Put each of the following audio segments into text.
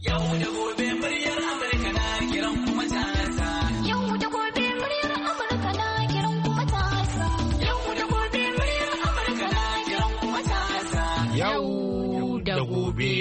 Yau da gobe muryar Amurka na kiran kuma matasa. Yau da gobe muryar Amurka na kiran kuma matasa. Yau da gobe muryar Amurka na kiran kuma matasa. Yau da gobe.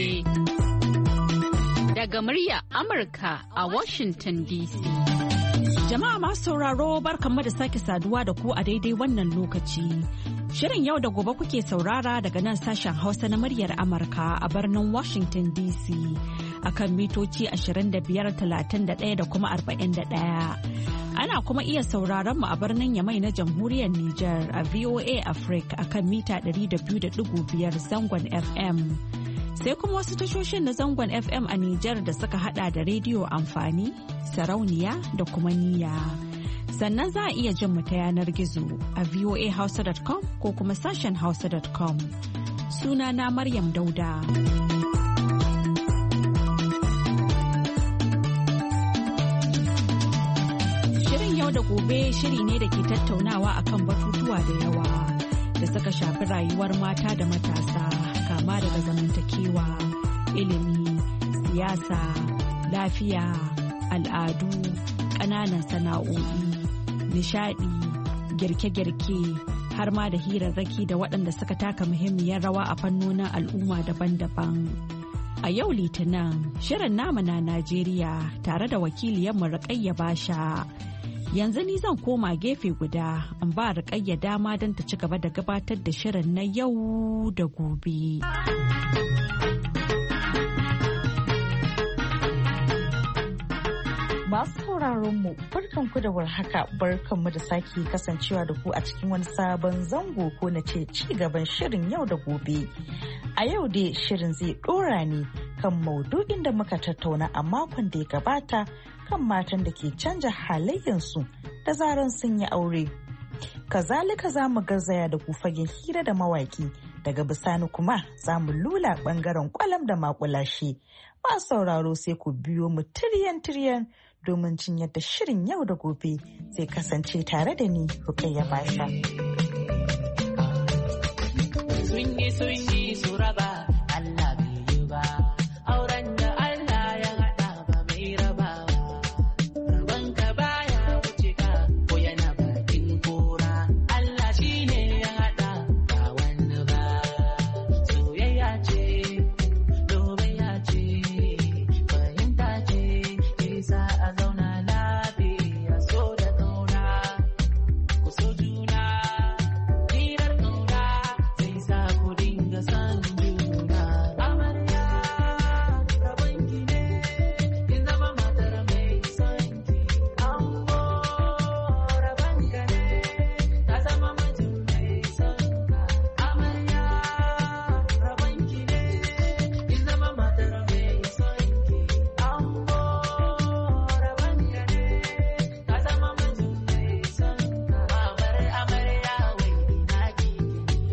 Daga muryar Amurka a Washington DC. Jama'a masu sauraro barkanmu da sake saduwa da ku a daidai wannan lokaci. Shirin yau da gobe kuke saurara daga nan sashen Hausa na muryar Amurka a birnin Washington DC akan mitoci 25,31 da kuma 41. Ana kuma iya sauraron mu a birnin Yamai na Jamhuriyar Nijar a VOA Africa akan mita 200.5 zangon FM. Sai kuma wasu tashoshin na zangon FM a Nijar da suka hada da rediyo amfani, sarauniya da kuma niyya. Sannan za a iya jin mu ta yanar gizo a voahausa.com ko kuma sashen hausa.com. Sunana Maryam Dauda. Shirin yau da gobe shiri ne da ke tattaunawa akan batutuwa da yawa da suka shafi rayuwar mata da matasa, kama daga zamantakewa, ilimi, siyasa, lafiya, al'adu, ƙananan sana'o'i, nishadi, girke-girke, har ma da hirarraki da waɗanda suka taka muhimmiyar rawa a fannonin al'umma daban-daban. A yau Litinin, shirin namu na Najeriya tare da wakiliyarmu Rukayya Basha. Yanzu ni zan koma gefe guda in ba Rukayya dama don ta ci gaba da gabatar da shirin na yau da gobe. Masu sauraron mu barkanku da warhaka, barkanmu da sake kasancewa da ku a cikin wani sabon zango ko na ce ci gaban shirin yau da gobe. A yau dai shirin zai dora ne kan maudu'in da muka tattauna a makon da ya gabata kan matan da ke canja halayyansu da zaran sun yi aure. Kazalika za mu garzaya da ku fagen hira da mawaki, daga bisani kuma za mu lula bangaren kwalam da makulashe. Ba sauraro sai ku biyo mu tiryan-tiryan domin jin yadda shirin yau da gobe zai kasance tare da ni Rukayya Basha. Sunyi su raba Allah bai yi ba, auren da Allah ya haɗa ba mai raba ba. Rabanka baya wuce ka ko yana bakin kora, Allah shi ne ya haɗa ba wani ba. Soyayya ce, dobayya ce, fahimta ce, isa a zauna lafiya, so da ƙauna, ku so juna, hirar ƙauna, sai sa ku dinga san juna. Amarya, rabonki ne, ki zama matar mai son ki. Ango, rabonka ne, ka zama mijin mai son ka. Amarya, rabonki ne, ki zama matar mai son ki. Ango, rabonka ne, ka zama mijin mai son ka. Amarya wai ina kike?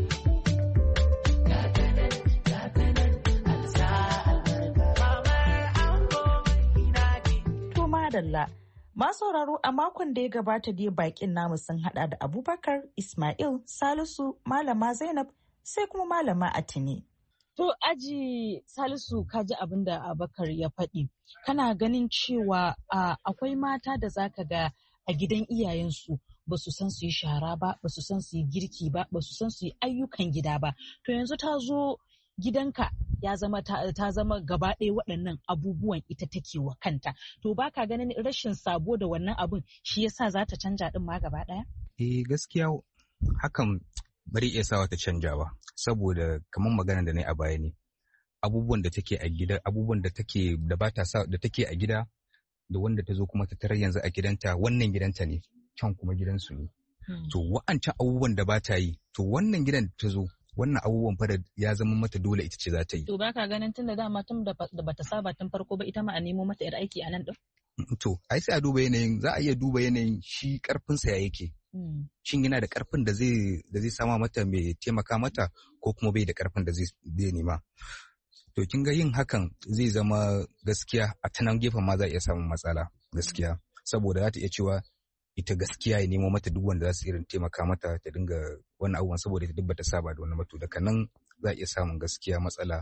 Gatanan, alsa albarka. Ango ina kike? To madalla, masu sauraro a makon da ya gabata dai bakin namu sun hada da Abubakar, Ismail, Salisu, Malama Zainab sai kuma Malama Atine. To aji Salisu ka ji abin da Abubakar ya faɗi. Kana ganin cewa akwai mata da zaka ga a gidan iyayensu ba su san su yi shara ba, ba su san su yi girki ba, ba su san su yi ayyukan gida ba. To yanzu ta zo gidanka ya zama ta zama gaba ɗaya waɗannan abubuwan ita take wa kanta. To baka ganin rashin sabo da wannan abun shi yasa za ta canja din ma gaba ɗaya? Gaskiya hakan bari iya sawa ta canja ba, saboda kamar magana da na yi a baya ne. Abubuwan da take a gida, abubuwan da take da ba ta sa da take a gida da wanda ta zo kuma ta tarar yanzu a gidanta, wannan gidanta ne, can kuma gidansu ne. To wa'ancan abubuwan da ba ta yi, to wannan gidan da ta zo, wannan abubuwan fa da ya zama mata dole ita ce za ta yi. To baka ganin tun da dama tun da bata saba tun farko ba ita ma a nemo mata yar aiki a nan din? To ai sai a duba yanayin, za a iya duba yanayin shi karfinsa ya yake. Shin yana da karfin da zai sama mata mai taimaka mata ko kuma bai da karfin da zai nema. To kin ga yin hakan zai zama gaskiya a tanan gefen ma za a iya samun matsala gaskiya, saboda za ta iya cewa ita gaskiya ya nemo mata duk wanda za su irin taimaka mata ta dinga wannan abubuwan, saboda ita duk bata saba da wannan mato daga nan za a iya samun gaskiya matsala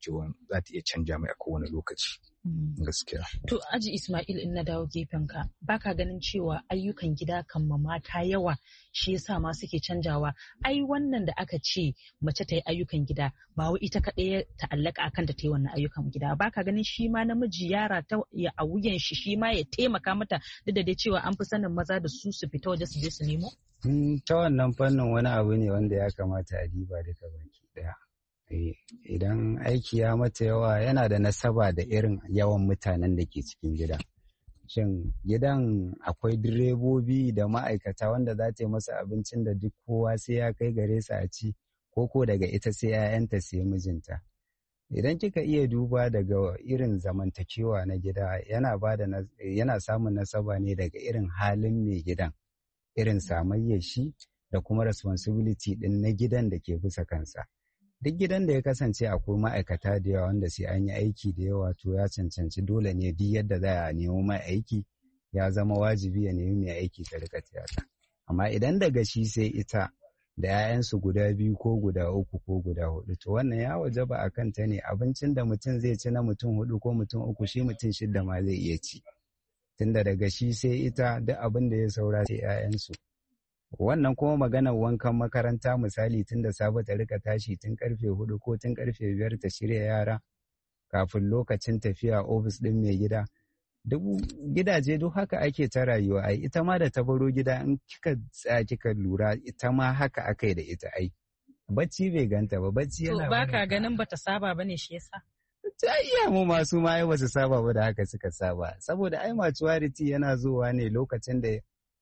za ta iya canja mai a kowane lokaci. Gaskiya. To Aji Ismail, in na dawo gefen ka, baka ganin cewa ayyukan gida kan mata yawa shi yasa ma suke canjawa? Ai wannan da aka ce mace ta yi ayyukan gida ba wai ita kaɗai ta allaka akan ta yi wannan ayyukan gida. Baka ganin shi ma namiji yara ta ya a wuyan shi ma ya taimaka mata, duk da dai cewa an fi sanin maza da su fita waje su je su nemo? Ta wannan fannin wani abu ne wanda ya kamata a diba duka baki daya. Idan aiki ya mata yawa yana da nasaba da irin yawan mutanen da ke cikin gida. Shin gidan akwai direbobi da ma'aikata wanda za ta yi masa abincin da duk kowa sai ya kai gare su a ci, ko daga ita sai 'ya'yanta sai mijinta. Idan kika iya duba daga irin zamantakewa na gida yana samun nasaba ne daga irin halin mai gidan, irin samayyar shi da kuma responsibility din na gidan da ke bisa kansa. Duk gidan da ya kasance akwai ma'aikata da yawa wanda sai an yi aiki da yawa, to ya cancanci dole ne duk yadda za a nemo mai aiki ya zama wajibi ya nemi mai aiki ta rika tiyata. Amma idan daga shi sai ita da 'ya'yansu guda 2 ko guda 3 ko guda 4, to wannan ya wajaba a kanta ne. Abincin da mutum zai ci na mutum 4 ko mutum 3 shi mutum 6 ma zai iya ci. Tunda daga shi sai ita duk abin da ya saura sai 'ya'yansu. Wannan kuma maganar wankan makaranta misali, tun da safe ta rika tashi tun karfe 4 ko tun karfe 5 ta shirya yara kafin lokacin tafiya ofis din mai gida. Duk gidaje duk haka ake ta rayuwa ai. Ita ma da ta baro gida in kika tsaya kika lura ita ma haka akai da ita ai. Bacci bai ganta ba, bacci yana. To baka ganin bata saba bane shi yasa? Ta iya mu masu ma ai basu saba ba da haka suka saba. Saboda ai maturity yana zuwa ne lokacin da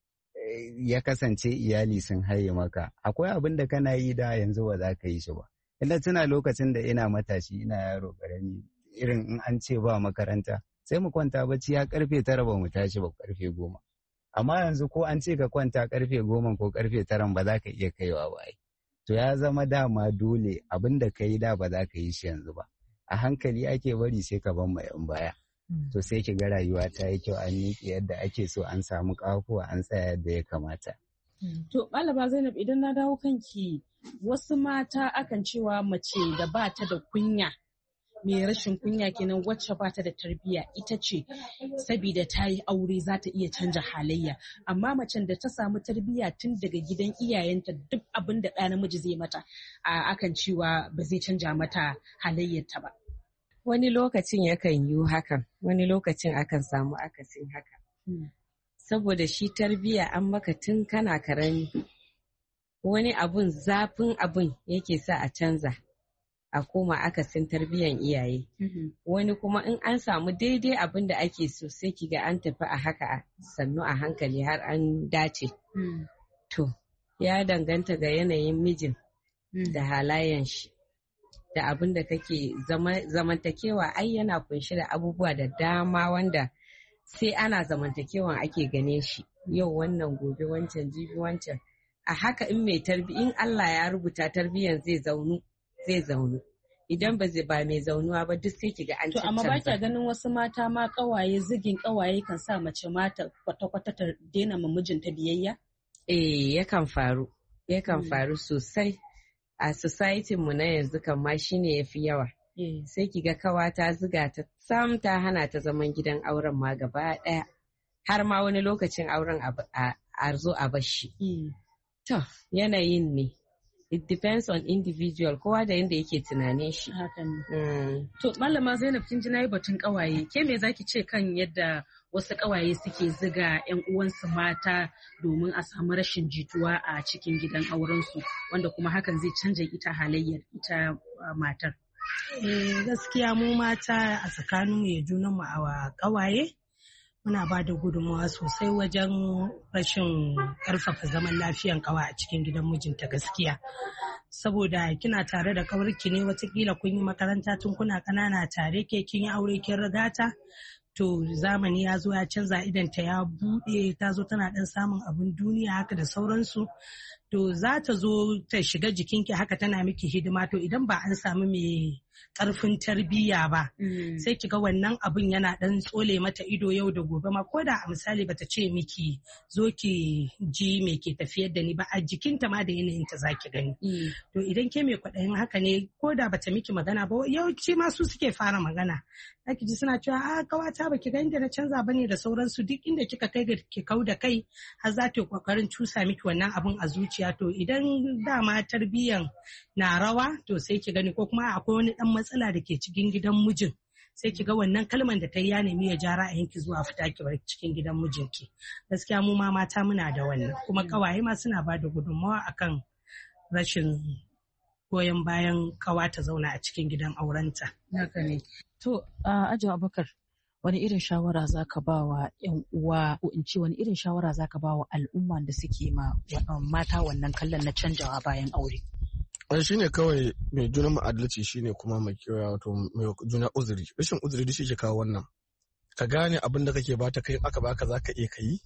ya kasance iyali sun haye maka. Akwai abin da kana yi da yanzu ba za ka yi shi ba. Ina tuna lokacin da ina matashi, ina yaro karami, irin in an ce ba makaranta sai mu kwanta bacci ya karfe 9 ba mu tashi ba karfe 10. Amma yanzu ko an ce ka kwanta karfe 10 ko karfe 9 ba za ka iya kaiwa ba ai. To ya zama dama dole abin da ka yi da ba za ka yi shi yanzu ba. A hankali ake bari sai ka ban mai in baya. To sai ki ga rayuwa ta yi kyau, an miƙe yadda ake so, an samu ƙafuwa, an tsaya yadda ya kamata. To Malama Zainab, idan na dawo kanki, wasu mata akan cewa mace da ba ta da kunya, mai rashin kunya kenan, wacce ba ta da tarbiyya, ita ce saboda ta yi aure za ta iya canja halayya. Amma macen da ta samu tarbiyya tun daga gidan iyayenta, duk abin da ɗa namiji zai mata akan cewa ba zai canja mata halayyarta ba. Wani lokacin yakan yi hakan, wani lokacin akan samu akasin haka. Saboda shi tarbiyya an maka tun kana karami. Wani abun zafin abun yake sa a canza, a koma akasin tarbiyyan iyaye. Wani kuma in an samu daidai abin da ake so sai kiga an tafi a haka sannu a hankali har an dace. To, ya danganta ga yanayin mijin da halayen shi. Da abin da kake zamantakewa ai yana kunshi da abubuwa da dama wanda sai ana zamantakewan ake gane shi. Yau wannan, gobe wancan, jibi wancan. A haka in Allah ya rubuta tarbiyyan zai zaunu. Idan ba mai zaunuwa ba duk sai kiga an canza. To amma ba kya ganin wasu mata ma kawaye, zigin kawaye kan sa mace mata kwata-kwata ta daina ma mijinta biyayya? Yakan faru sosai. A society mu na yanzu kan ma shine yafi yawa. Sai kiga kawa ta ziga ta sam ta hana ta zaman gidan auren ma gaba daya. Har ma wani lokacin auren a zo a bashi. To, yanayin ne. It depends on individual, kowa da yanda yake tunanin shi. To, Malama Zainab, kin ji nayi batun kawaye. Ke me zaki ce kan yadda wasu kawaye suke ziga 'yan uwansu mata domin a samu rashin jituwa a cikin gidan aurensu, wanda kuma hakan zai canja ita halayyar ita matar? Gaskiya mu mata a tsakaninmu ya junanmu a kawaye muna ba da gudunmawa sosai wajen rashin karfafa zaman lafiyan kawa a cikin gidan mijinta gaskiya. Saboda kina tare da kawarki ne, watakila kun yi makaranta tun kuna ƙanana tare, ke kin yi aure kin rigata, to zamani ya zo ya canza idan ta ya buɗe ta zo tana ɗan samun abin duniya haka da sauransu to za ta zo ta shiga jikinki haka tana miki hidima to idan ba an samu mai ƙarfin tarbiyya ba sai kiga wannan abin yana ɗan tsole mata ido yau da gobe ma ko da a misali bata ce miki zo ki ji me ke tafiyar da ni ba a jikinta ma da yanayin ta zaki gani to idan ke mai kwaɗayin haka ne ko da bata miki magana ba yawanci ma su suke fara magana zaki ji suna cewa a kawata baki ga inda na canza bane da sauransu duk inda kika kai ga ki kau da kai har za ta yi kokarin cusa miki wannan abin a zuciya to idan dama tarbiyyan na rawa to sai ki gani ko kuma akwai wani dan matsala da ke cikin gidan mijin sai ki ga wannan kalman da ta yi ya nemi ya ja ra'ayinki zuwa fita ki bar cikin gidan mijinki gaskiya mu ma mata muna da wannan kuma kawaye ma suna ba da gudunmawa akan rashin goyon bayan kawa ta zauna a cikin gidan aurenta. Haka ne. To, Ajo Abubakar, wani irin shawara za ka ba wa 'yan uwa ko in ce wani irin shawara za ka ba wa al'umma da suke mata wannan kallon na canjawa bayan aure? Shi ne kawai mai juna ma'adalci shi ne kuma mai juna uzuri. Rashin uzuri shi ke kawo wannan. Ka gane abin da kake bata kai aka baka za ka iya kai.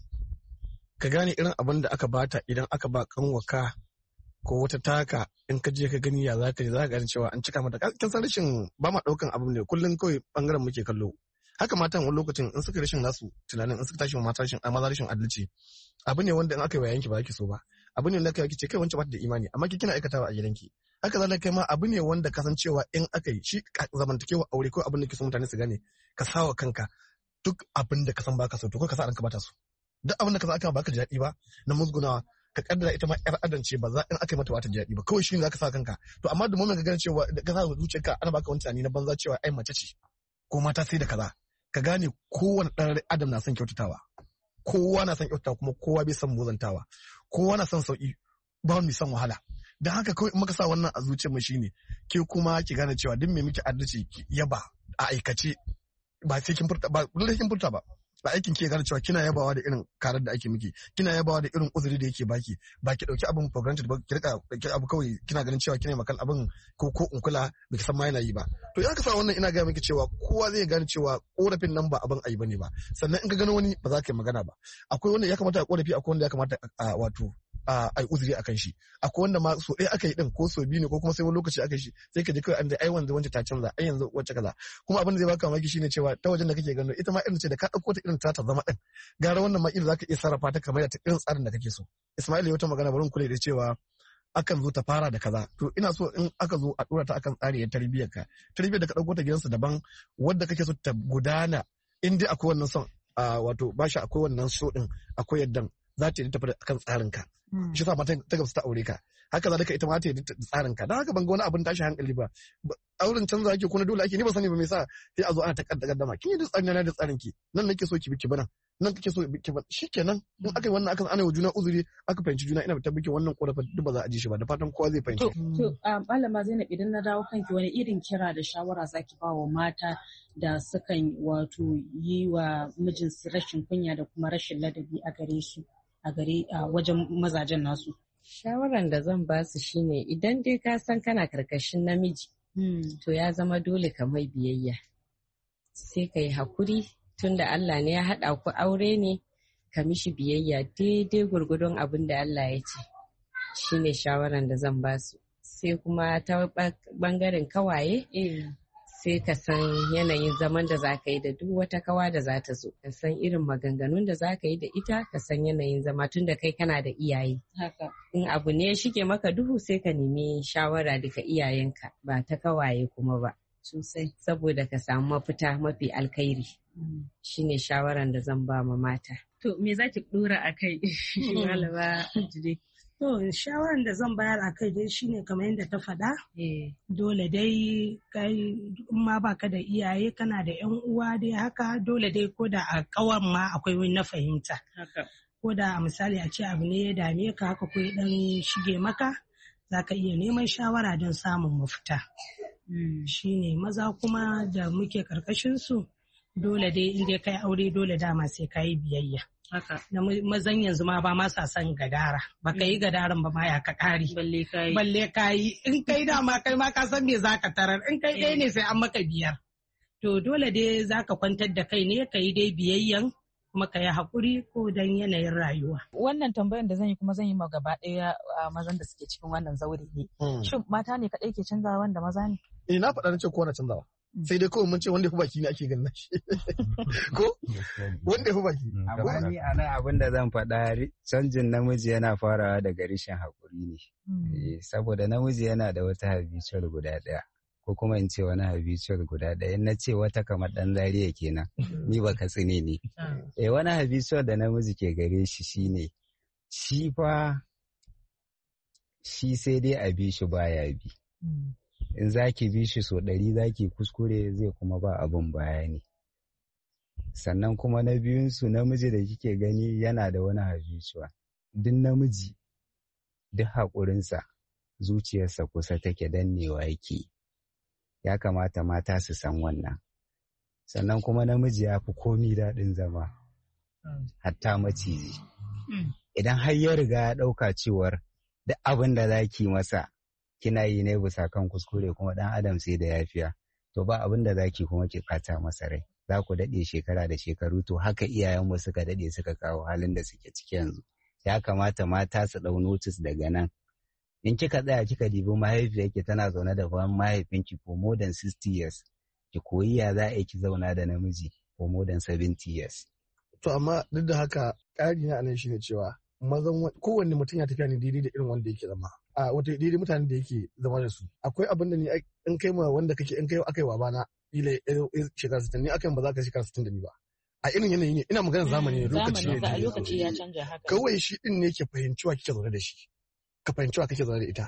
Ka gane irin abin da aka bata idan aka ba kanwaka ko wata taka in ka je ka gani ya za ka gani cewa an cika mata. Kin san rashin ba ma ɗaukan abin ne kullum kawai bangaren muke kallo. Haka matan wani lokacin in suka rashin nasu tunanin in suka tashi ma maza rashin adalci. Abu ne wanda in aka yi wa yanki ba za ki so ba. Abu ne wanda aka yi ce kai wancan ba ta da imani amma kina aikatawa a gidanki. Haka zalika kai ma abu ne wanda kasancewa in aka yi shi zamantakewa aure ko abin da ke so mutane su gane ka sawa kanka duk abin da ka san baka so to ka sa ranka bata so. Duk abin da ka san aka baka da daɗi ba na musgunawa ka kaddara ita ma yar adam ce ba za in aka yi mata wata daɗi ba kawai shi ne za ka sa kanka to amma da mun ka gane cewa ka sa zuciyarka ana baka wani tunani na banza cewa ai mace ce ko mata sai da kaza ka gane kowane ɗan adam na son kyautatawa kowa na son kyautatawa kuma kowa bai son muzantawa kowa na son sauki ba wani son wahala da haka kawai muka sa wannan a zuciyar mu shine ke kuma ki gane cewa duk me miki adalci ki yaba a aikace ba sai kin furta ba dole kin furta ba a aikin ki gane cewa kina yabawa da irin karar da ake miki kina yabawa da irin uzuri da yake baki ba ki dauki abin for granted ba ki rika dauki abu kawai kina ganin cewa kina makan abin ko in kula baki san ma yana yi ba to idan ka sa wannan ina ga miki cewa kowa zai gane cewa korafin nan ba abin ayi bane ba sannan in ka gano wani ba za ka yi magana ba akwai wanda ya kamata a korafi akwai wanda ya kamata a wato ai uzuri akan shi akwai wanda ma so ɗaya aka yi din ko so biyu ne ko kuma sai wani lokaci aka yi shi sai ka je kawai an da ai wanda ta canza ai yanzu wacce kaza kuma abin da zai baka mamaki shine cewa ta wajen da kake gano ita ma irin ce da ka dauko ta irin ta zama din gara wannan ma irin zaka iya sarrafa ta kamar ta irin tsarin da kake so Ismail ya wata magana bari kula da cewa akan zo ta fara da kaza to ina so in aka zo a dora ta akan tsari ya tarbiyyar ka tarbiyyar da ka dauko ta gidansu daban wanda kake so ta gudana in dai akwai wannan son wato bashi akwai wannan so din akwai yaddan za ta yi tafi akan tsarin ka shi sa mata ta gamsu ta aure ka haka zalika ita ma ta yi tsarin ka dan haka ban ga wani abin tashi hankali ba auren canza ake ko na dole ake ni ba sani ba me yasa sai a zo ana ta kaddama kin yi da tsarin na da tsarin ki nan nake so ki biki bana nan kake so ki ba shikenan in aka yi wannan aka ana wa juna uzuri aka fahimci juna ina tabbaki wannan korafin duk ba za a ji shi ba da fatan kowa zai fahimci to malama Zainab idan na dawo kanki wani irin kira da shawara zaki ba wa mata da sukan wato yi wa mijinsu rashin kunya da kuma rashin ladabi a gare su a wajen mazajen nasu. Shawaran da zan ba su shine idan dai ka san kana karkashin namiji to ya zama dole ka mai biyayya sai ka yi hakuri tunda Allah ne ya haɗa ku aure ne ka mishi biyayya daidai gurgudun abin da Allah ya ce shine shawaran da zan ba su sai kuma ta bangaren kawaye sai ka san yanayin zaman da za ka yi da duk wata kawa da za ta zo ka san irin maganganun da za ka yi da ita ka san yanayin zama tun da kai kana da iyaye in abu ne ya shige maka duhu sai ka nemi shawara daga iyayenka ba ta kawaye kuma ba sosai saboda ka samu mafita mafi alkhairi shine shawaran da zan ba ma mata to me za ki dora a kai malama Jide To, shawaran da zan bayar a kai dai shine kamar yadda ta faɗa. Dole dai kai ma baka da iyaye kana da ƴan uwa dai haka dole dai ko da a ƙawan ma akwai wani na fahimta. Ko da a misali a ce abu ne ya dame ka haka ko ya ɗan shige maka za ka iya neman shawara don samun mafita. Shine maza kuma da muke ƙarƙashin su dole dai in dai kai aure dole dama sai ka yi biyayya. Haka. Na mazan yanzu ma ba ma sa son gadara. Ba ka yi gadaran ba ma ya ka ƙari. Balle ka yi. In kai dama kai ma ka san me za ka tarar. In kai ɗaya ne sai an maka biyar. to dole dai za ka kwantar da kai ne ka yi dai biyayyan kuma ka yi haƙuri ko don yanayin rayuwa. Wannan tambayan da zan yi kuma zan yi ma gaba ɗaya mazan da suke cikin wannan zaure ne. Shin mata ne kaɗai ke canzawa wanda maza ne? Na faɗa na ce kowane canzawa. Sai dai kawai mun ce wanda ya fi baki ne ake ganin shi. Ko? Wanda ya fi baki. Amma ni a nan abin da zan faɗa canjin namiji yana farawa daga rashin haƙuri ne. Saboda namiji yana da wata habitual guda ɗaya. Ko kuma in ce wani habitual guda ɗaya. In na ce wata kamar ɗan zariya kenan. Ni ba katsine ne. Wani habitual da namiji ke gare shi shine shi fa shi sai dai a bi shi baya bi. In za ki bi shi so 100 za ki kuskure zai kuma ba abin bayani. Sannan kuma na biyunsu namiji da kike gani yana da wani habituwa. Duk namiji, duk haƙurinsa, zuciyarsa kusa take dannewa yake. Ya kamata mata su san wannan. Sannan kuma namiji ya fi komi daɗin zama. Hatta maciji. Idan har ya riga ya ɗauka cewar duk abin da za ki masa kina yi ne bisa kan kuskure kuma dan adam sai da yafiya to ba abin da zaki kuma ki fata masa rai za ku dade shekara da shekaru to haka iyayenmu suka dade suka kawo halin da suke ciki yanzu ya kamata mata su dau notice daga nan in kika tsaya kika dibi mahaifiyarki tana zaune da bayan mahaifinki for more than 60 years ki koyi ya za a ki zauna da namiji for more than 70 years to amma duk da haka ƙari na anan shine cewa mazan kowanne mutum ya tafiya ne daidai da irin wanda yake zama a wata daidai mutanen da yake zama da su akwai abin da ni in kai ma wanda kake in kai akai wa bana ila shekara 60 ni akan ba za ka shekara 60 da ni ba a irin yanayi ne ina magana zamani ne lokaci ya canja haka kawai shi din ne ke fahimciwa kike zaune da shi ka fahimciwa kake zaune da ita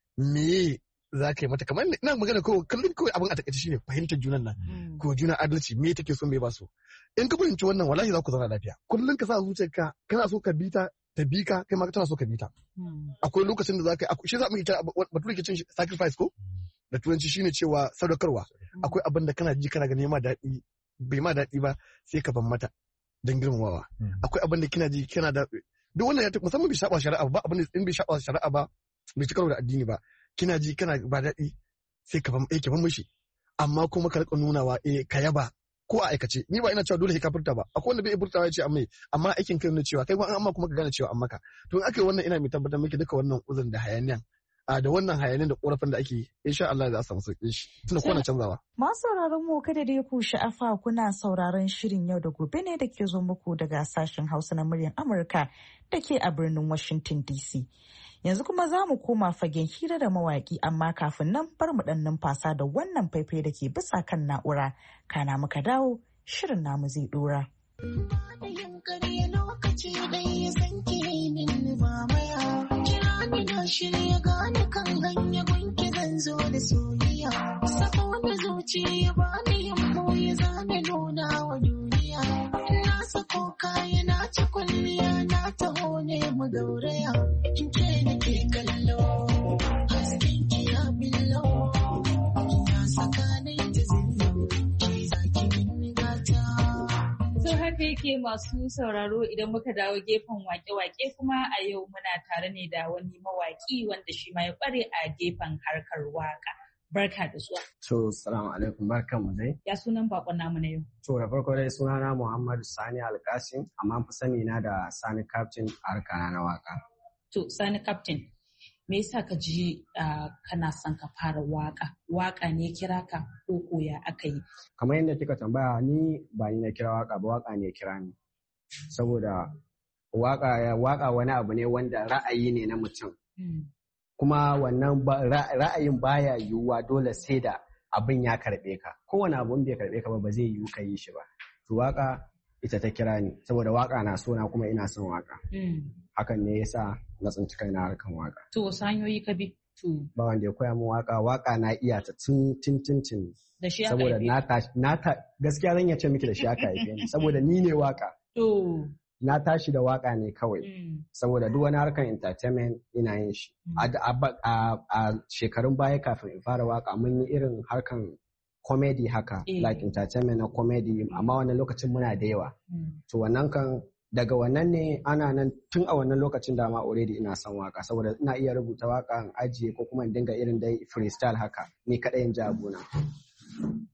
me za ka yi mata kamar ina magana kallon kawai abin a takaice shine fahimtar junan nan ko juna adalci me take so me ba so in ka fahimci wannan wallahi za ku zauna lafiya kullun ka sa zuciyarka kana so ka bi ta bi ka kai ma tana so ka bi ta akwai lokacin da za ka yi shi za mu kira bature ke cin sacrifice ko da turanci shine cewa sadaukarwa akwai abin da kana ji kana ganin ma daɗi bai ma daɗi ba sai ka ban mata don girmamawa akwai abin da kina ji kana da duk wannan ya musamman bai shaɓa shari'a ba abin da in bai shaɓa shari'a ba bai ci karo da addini ba kina ji kana ba daɗi sai ka ban mishi amma kuma ka rika nunawa ka yaba ko a aikace ni ba ina cewa dole sai ka furta ba akwai wanda bai furtawa ya ce amma aikin kai ne cewa kai amma kuma ka gane cewa amma ka to in aka yi wannan ina mai tabbatar miki duka wannan uzurin da hayaniyan da wannan hayanin da korafin da ake insha Allah za a samu sauƙin shi tunda kowane canzawa. Masu sauraron mu kada dai ku sha'afa kuna sauraron shirin yau da gobe ne da ke zo muku daga sashen Hausa na muryar Amurka da ke a birnin Washington DC. Yanzu kuma za mu koma fagen hira da mawaƙi amma kafin nan bar mu ɗan numfasa da wannan faifai da ke bisa kan na'ura kana muka dawo shirin namu zai ɗora. Shirya gane kan hanya gunki zan zo da soyayya sako da zuciya ba ni yammo ya zana nuna wa duniya na sako kaya na ci kwalliya na taho ne mu gauraya in ce nake kallo hasken ki ya billo ina saka na ta zillo ki zaki min gata. So haka yake masu sauraro idan muka dawo gefen wake-wake kuma a yau muna tare ne da wani mawaki wanda shi ma ya kware a gefen harkar waka. Barka da zuwa. To, salamu alaikum, barkan mu dai. Ya sunan bakon namu na yau. To, da farko dai sunana Muhammadu Sani Alkasim, amma fi sani na da Sani Captain a harkana na waka. To, Sani Captain, me yasa ka ji kana son ka fara waka? Waka ne kira ka ko koya aka yi? Kamar yadda kika tambaya ni ba ni na kira waka ba waka ne kira ni. Saboda waka wani abu ne wanda ra'ayi ne na mutum. Kuma wannan ra'ayin baya yiwuwa dole sai da abin ya karɓe ka. Kowane abun bai karɓe ka ba zai yiwu ka yi shi ba. To waka ita ta kira ni saboda waka na so na kuma ina son waka. Hakan ne yasa na tsinci kaina harkan waka. To wasu hanyoyi ka bi? Ba wanda ya koya min waka na iya ta tun. Da shi aka saboda gaskiya zan iya ce miki da shi aka haife ni saboda ni ne waka. Na tashi da waka ne kawai saboda duk wani harkan entertainment ina yin shi. A shekarun baya kafin in fara waka mun yi irin harkan comedy haka like entertainment na comedy amma wannan lokacin muna da yawa. To wannan kan daga wannan ne ana nan tun a wannan lokacin da ma already ina son waka saboda ina iya rubuta waka in ajiye ko kuma in dinga irin dai freestyle haka ni kadai in ji abuna.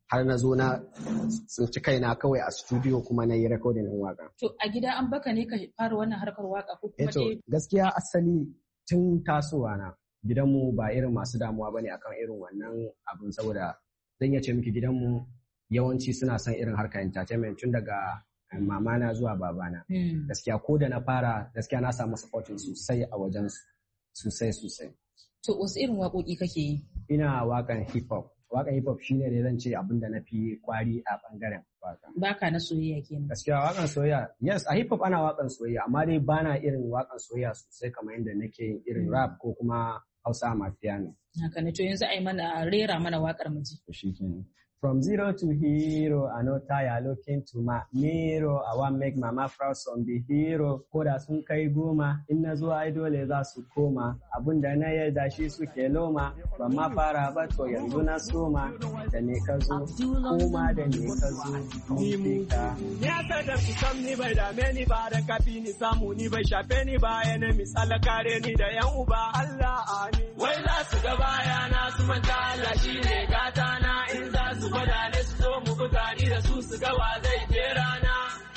har na zo na tsinci kaina kawai a studio kuma na yi recording din waka. To a gida an baka ne ka fara wannan harkar waka ko kuma dai? Gaskiya asali tun tasowa na gidanmu ba irin masu damuwa bane akan irin wannan abin, saboda zan iya ce miki gidanmu yawanci suna son irin harkar entertainment tun daga mamana zuwa babana. Gaskiya ko da na fara gaskiya na samu supporting sosai a wajen sosai. To wasu irin waƙoƙi kake yi? Ina waƙan hip hop. Waƙan hip hop shine ne zan ce abin da na fi kwari a bangaren waka. Baka na soyayya kenan. Gaskiya waƙan soyayya, yes, a hip hop ana waƙan soyayya amma dai bana irin waƙan soyayya sosai kamar yadda nake irin rap ko kuma Hausa Mafiano. Haka ne, to yanzu ai mana rera mana waƙar mu ji. Shikenan. From zero to hero, I no tire looking to my mirror. I want make mama proud son be hero. Ko da sun kai 10, in na zo ai dole za su koma. Abunda na yarda shi suke loma. Ban ma fara ba to yanzu na soma. Da ne ka zo, koma da ne ka zo, mun fika. Ya da su sam ni bai dame ni ba, da kafi ni samu ni bai shafe ni ba. Yana misala kare ni da yan uba. Allah amin. Wai za su ga baya na su manta Allah shi ne gata na, in za su gwada ne su zo mu buga ni da su ga wa zai je rana.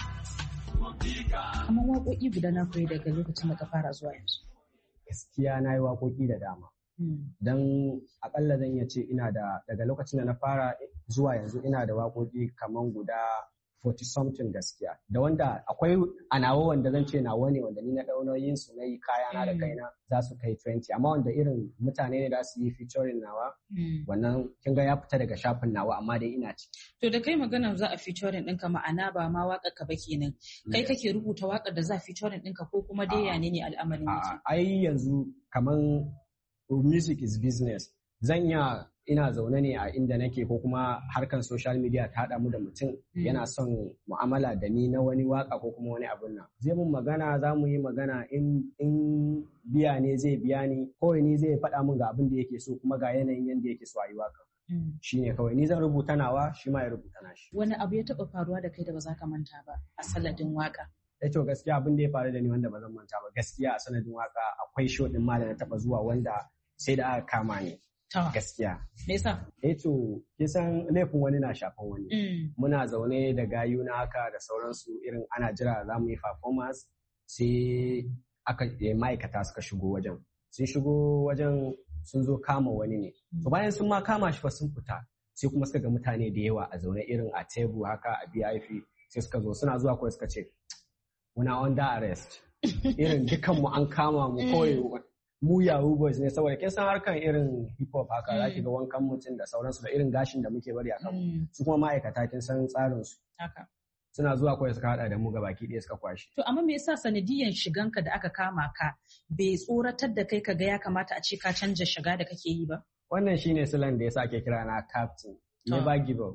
Kamar waƙoƙi guda na koyi daga lokacin da ka fara zuwa yanzu. Gaskiya na yi waƙoƙi da dama. Don akalla zan iya ce ina da daga lokacin da na fara zuwa yanzu ina da waƙoƙi kamar guda 40 something gaskiya. Da wanda akwai a nawa wanda zan ce nawa ne wanda ni na ɗau nauyin su na yi kayana da kaina za su kai 20, amma wanda irin mutane ne da su yi featuring nawa wannan kin ga ya fita daga shafin nawa amma dai ina ci. To da kai magana za a featuring ɗinka ma'ana ba ma waƙar ka ba kenan. Kai kake rubuta waƙar da za a featuring ɗinka ko kuma dai ya ne al'amarin yake? Ai yanzu kaman music is business. Zan iya ina zaune ne a inda nake ko kuma harkan social media ta haɗa mu da mutum yana son mu'amala da ni na wani waka ko kuma wani abun nan. Zai mun magana, za mu yi magana, in biya ne zai biya ni, kawai ni zai faɗa min ga abin da yake so kuma ga yanayin yadda yake so a yi waka. Shi ne kawai ni zan rubuta nawa shi ma ya rubuta nashi. Wani abu ya taɓa faruwa da kai da ba za ka manta ba a sanadin waka? To gaskiya abin da ya faru da ni wanda ba zan manta ba gaskiya a sanadin waka akwai show din ma da na taɓa zuwa wanda sai da aka kama ni. Gaskiya. Me yasa? To kisan laifin wani na shafan wani. Muna zaune da gayu na haka da sauransu irin ana jira za mu yi performance sai ma'aikata suka shigo wajen. Sun shigo wajen sun zo kama wani ne. To bayan sun ma kama shi fa sun fita sai kuma suka ga mutane da yawa a zaune irin a tebur haka a BIP sai suka zo suna zuwa kawai suka ce muna under arrest. Irin dukanmu an kama mu kawai mu Yahoo Boys ne saboda kin san harkan irin hip hop haka zaki ga wankan mutum da sauransu da irin gashin da muke bari a kan su kuma ma'aikata kin san tsarin su haka suna zuwa kawai suka hada da mu gabaki ɗaya suka kwashi. To amma me yasa sanadiyan shiganka da aka kama ka bai tsoratar da kai ka ga ya kamata a ce ka canja shiga da kake yi ba? Wannan shine silan da yasa ake kira na captain. Never give up.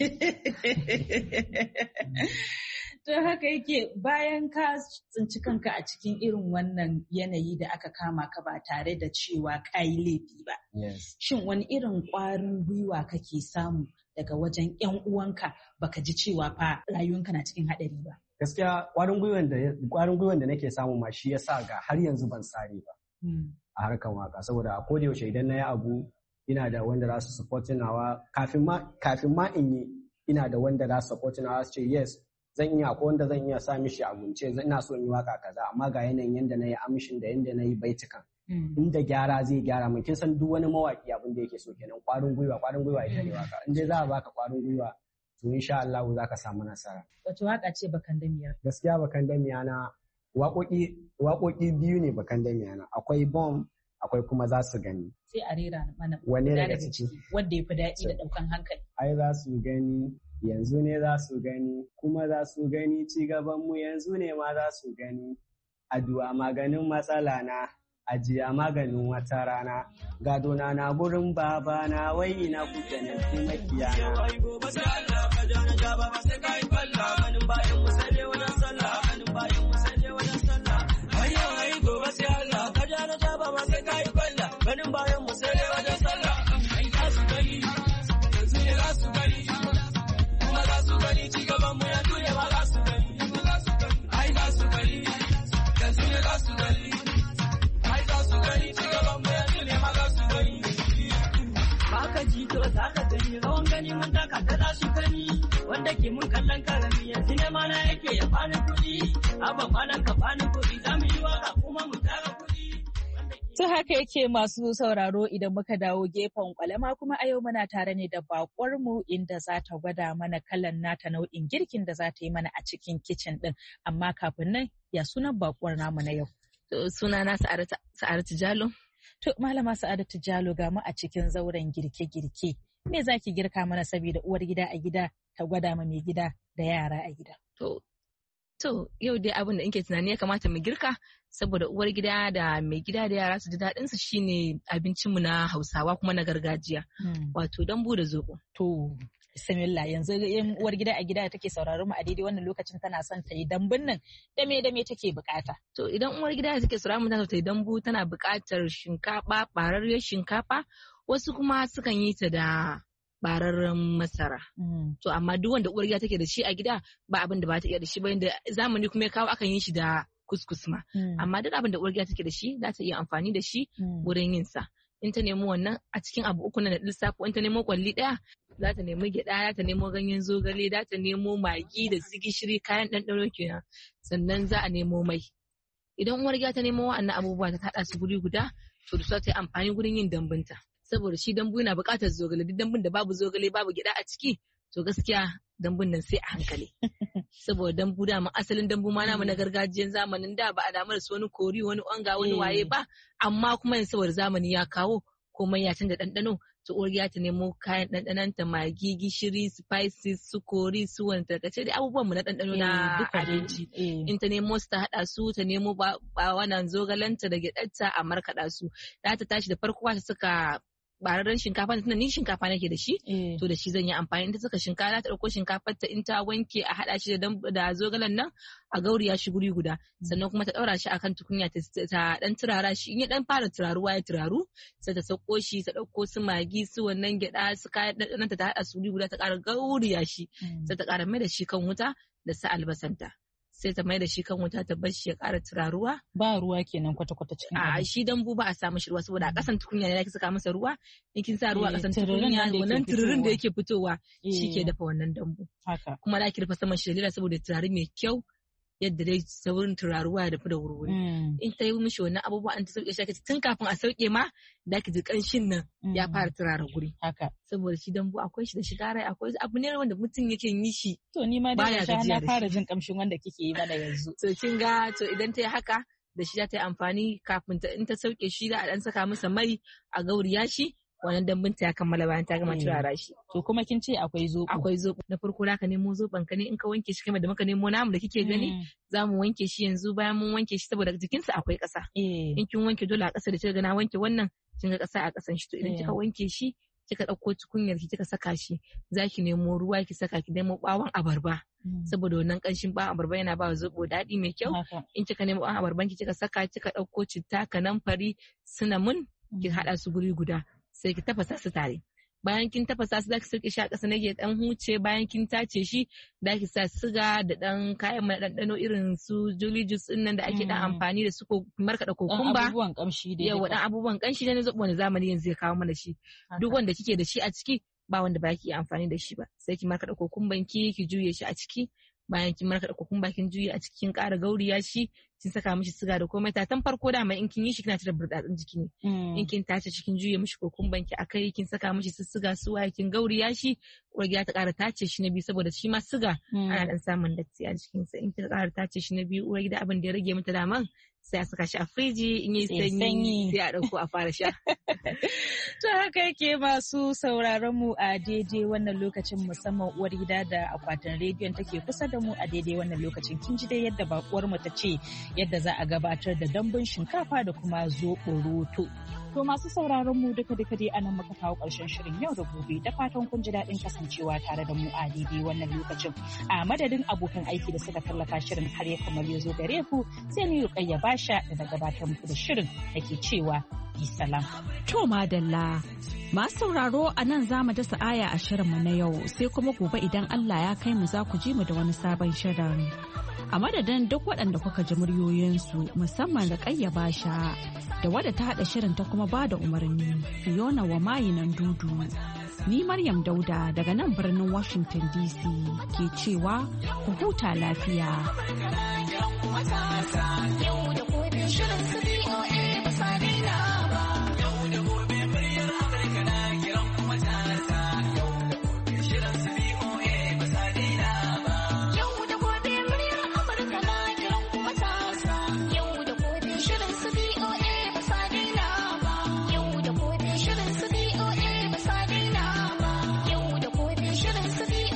To haka yake bayan ka tsinci kanka a cikin irin wannan yanayi da aka kama ka ba tare da cewa ka yi laifi ba. Shin wani irin ƙwarin gwiwa kake samu daga wajen 'yan uwanka baka ji cewa fa rayuwanka na cikin haɗari ba? Gaskiya ƙwarin gwiwan da nake samu ma shi yasa ga har yanzu ban sare ba a harkan waka saboda a koda yaushe idan na yi abu ina da wanda za su supporting nawa kafin ma in yi ina da wanda za su supporting nawa su ce yes zan iya ko wanda zan iya sa mishi abunce ina so in yi waka kaza amma ga yanayin yanda na yi amshin da yanda na yi baitukan inda gyara zai gyara mun kin san duk wani mawaki abin da yake so kenan ƙwarin gwiwa ita ne waka in dai za a baka ƙwarin gwiwa to insha Allah za ka samu nasara. Wace waka ce bakan damiya? Gaskiya bakan damiya na waƙoƙi biyu ne bakan damiya na akwai bomb akwai kuma za su gani. Sai a rera mana wanne daga ciki wanda ya fi daɗi da ɗaukan hankali. Ai za su gani yanzu ne za su gani kuma za su gani ci gabanmu yanzu ne ma za su gani addu'a maganin matsala na ajiya maganin wata rana gadona na gurin babana wai ina kuke ne ku makiyana ta za su gani wanda ke mun kallon karami yanzu ne mana yake ya bani kuɗi abba malam ka bani kuɗi za mu yi waka kuma mu tara kuɗi. To haka yake masu sauraro idan muka dawo gefen kwalama kuma a yau muna tare ne da bakwar mu inda za ta gwada mana kalan nata nau'in girkin da za ta yi mana a cikin kicin din. Amma kafin nan ya sunan bakwar namu na yau. Sunana Sa'adatu Jalo. To malama Sa'adatu Jalo ga mu a cikin zauren girke-girke. Me za ki girka mana saboda uwar gida a gida ta gwada ma mai gida da yara a gida? To yau dai abin da in ke tunani ya kamata mu girka saboda uwar gida da mai gida da yara su ji daɗin su shine abincinmu na Hausawa kuma na gargajiya. Wato dambu da zoɓo. To bismillah yanzu in uwar gida a gida da take sauraron mu a daidai wannan lokacin tana son ta yi dambun nan da me take bukata? To idan uwar gida da take sauraron mu tana ta yi dambu tana bukatar shinkafa, ɓararriyar shinkafa, wasu kuma sukan yi ta da bararren masara. To amma duk wanda uwar gida take da shi a gida ba abin da ba ta iya da shi ba inda zamani kuma ya kawo akan yin shi da kuskus ma. Amma duk abin da uwar gida take da shi za ta iya amfani da shi wurin yin sa. In ta nemo wannan a cikin abu uku na da lissafo in ta nemo kwalli ɗaya za ta nemo gyaɗa, za ta nemo ganyen zogale, za ta nemo magi da su gishiri kayan ɗanɗano kenan. Sannan za a nemo mai. Idan uwar gida ta nemo wa'annan abubuwa ta haɗa su guri guda to da ta yi amfani gurin yin dambunta. Saboda shi dambu yana buƙatar zogale, duk dambun da babu zogale babu gyaɗa a ciki to gaskiya dambun nan sai a hankali. Saboda dambu dama asalin dambu ma namu na gargajiyan zamanin da ba a damar su wani kori wani onga wani waye ba, amma kuma yanzu saboda zamani ya kawo komai ya canza ɗanɗano to uwar gida ta nemo kayan ɗanɗanon ta magi, gishiri, spices, su kori, su wani tarkace da abubuwan mu na ɗanɗano na abinci. In ta nemo su ta haɗa su ta nemo wannan zogalanta da gyaɗarta a markaɗa su. Za ta tashi da farko ta saka bararren shinkafa tunda ni shinkafa nake da shi to da shi zan yi amfani. In ta saka shinkafa ta dauko shinkafar ta in ta wanke a hada shi da zogalen nan a gauriya shi guri guda sannan kuma ta daura shi akan tukunya ta dan turara shi in ya dan fara turaruwa ya turaru sai ta sauko shi ta dauko su magi su wannan gyada su kayan dan ta hada su guri guda ta ƙara gauriya shi sai ta ƙara mai da shi kan wuta da sa albasanta sai ta mai da shi kan wuta ta bar shi ya ƙara turaruwa. Ba ruwa kenan kwata-kwata cikin abin. Shi dambu ba a sa mishi ruwa saboda a ƙasan tukunya ne ake saka masa ruwa. In kin sa ruwa a ƙasan tukunya wannan tururin da yake fitowa shi ke dafa wannan dambu. Kuma da ki rufe saman shi da leda saboda turare mai kyau yadda dai saurin turaruwa ya dafu da wuri. In ta yi mishi wannan abubuwa an ta sauke shi tun kafin a sauke ma da ki ji ƙanshin nan ya fara turara guri. Saboda shi dambu akwai shi da shiga rai akwai abu ne wanda mutum yake yi shi. To ni ma da na fara jin ƙamshin wanda kike yi mana yanzu. To kin ga to idan ta yi haka da shi za ta yi amfani kafin in ta sauke shi da a ɗan saka masa mai a gauriya shi. Wannan dambun ta ya kammala bayan ta gama turara shi. To kuma kin ce akwai zoɓo. Akwai zoɓo. Na farko da ka nemo zoɓon ka ne in ka wanke shi kamar da muka nemo namu da kike gani za mu wanke shi yanzu bayan mun wanke shi saboda jikinsa akwai ƙasa. In kin wanke dole a ƙasa da kika ga na wanke wannan kin ga ƙasa a ƙasan shi to idan kika wanke shi kika ɗauko tukunyar ki kika saka shi za ki nemo ruwa ki saka ki nemo ɓawon abarba. Saboda wannan ƙanshin ɓawon abarba yana ba zoɓo daɗi mai kyau. In kika nemo ɓawon abarban ki kika saka kika ɗauko citta kanamfari cinnamon ki haɗa su guri guda. Sai ki tafasa su tare. Bayan kin tafasa su zaki sauke shi a ƙasa nage dan huce bayan kin tace shi zaki sa siga da dan kayan mai ɗanɗano irin su jolly juice din nan da ake dan amfani da su ko markaɗa kokumba. Abubuwan kamshi da yawa dan abubuwan kamshi da na zoɓo wani zamani yanzu ya kawo mana shi. Duk wanda kike da shi a ciki ba wanda ba ki iya amfani da shi ba. Sai ki markaɗa kokumban ki juye shi a ciki. Bayan kin markaɗa kokumba kin juye a ciki kin ƙara gauriya shi kin saka mishi siga da komai tatan farko dama in kin yi shi kina cire burtsatsin jiki ne. In kin tace cikin juye mishi kokumban ki akai kin saka mishi siga su waye kin gauriya shi uwar gida ta ƙara tace shi na biyu saboda shi ma siga ana dan samun datti a jikin sa in kin ƙara tace shi na biyu uwar gida abin da ya rage mata daman sai a saka shi a firiji in yi sanyi sai a ɗauko a fara sha. To haka yake masu sauraron mu a daidai wannan lokacin musamman uwar gida da akwatin rediyon take kusa da mu a daidai wannan lokacin kin ji dai yadda bakuwar mu ta ce yadda za a gabatar da dambun shinkafa da kuma zoɓo roto. To masu sauraron mu duka dai anan muka kawo ƙarshen shirin yau da gobe da fatan kun ji daɗin kasancewa tare da mu a daidai wannan lokacin. A madadin abokan aiki da suka tallafa shirin har ya kamar ya zo gare ku sai ni Rukayya Basha da na gabatar muku da shirin nake cewa bisalam. To madalla masu sauraro a nan za mu dasa aya a shirinmu na yau sai kuma gobe idan Allah ya kai mu za ku ji mu da wani sabon shirin. A madadin duk waɗanda kuka ji muryoyinsu musamman da Rukayya Basha da wadda ta haɗa shirin ta kuma ba da umarni Fiona wa mayinan dudu Ni Maryam Dauda daga nan birnin Washington DC ke cewa ku huta lafiya. Yau da gobe shirin